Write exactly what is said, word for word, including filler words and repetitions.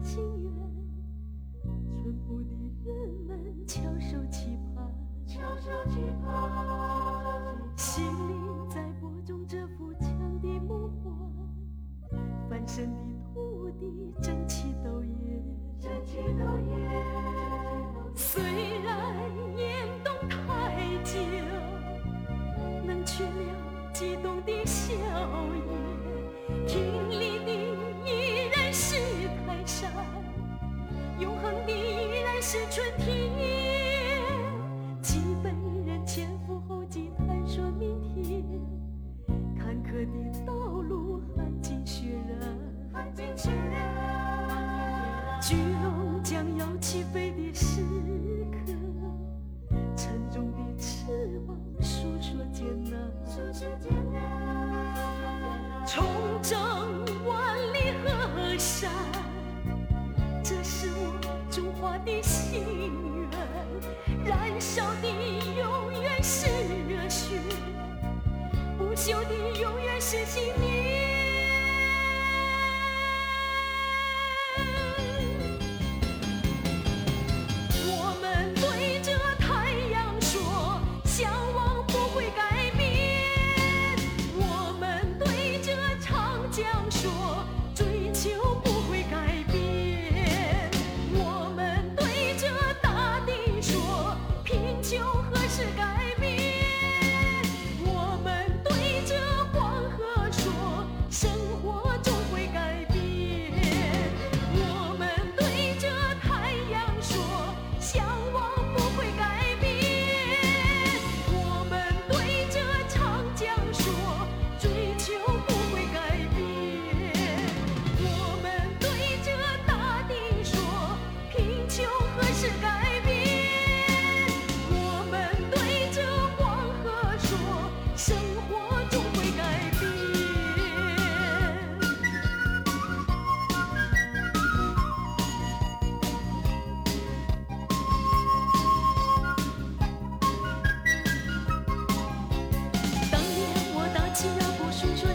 心愿，淳朴的人们翘首期盼， 翘首期盼， 心里在播种这幅强的梦幻，翻身的土地争奇斗艳， 争奇斗艳。 虽然眼动太久，能去了激动的笑颜，挺立的依然是泰山，永恒的依然是春天。几百人前赴后继探索明天，坎坷的道路寒尽血染， 寒尽血染。 巨龙将要起飞的时刻，沉重的翅膀诉说艰难， 诉说艰难。 重整万里河山，这是我中华的心愿。燃烧的永远是热血，不朽的永远是信念。我们对着太阳说，向往不会改变。我们对着长江说，追求不会改变。我们对着大地说，贫穷何时改变。我们对着黄河说，生活终会改变。我们对着太阳说，向往不会改变。我们对着长江说，追求不会改变。我们对着大地说，贫穷何时改变。我们对着黄河说，生活终会改变。当年我打起腰鼓诉说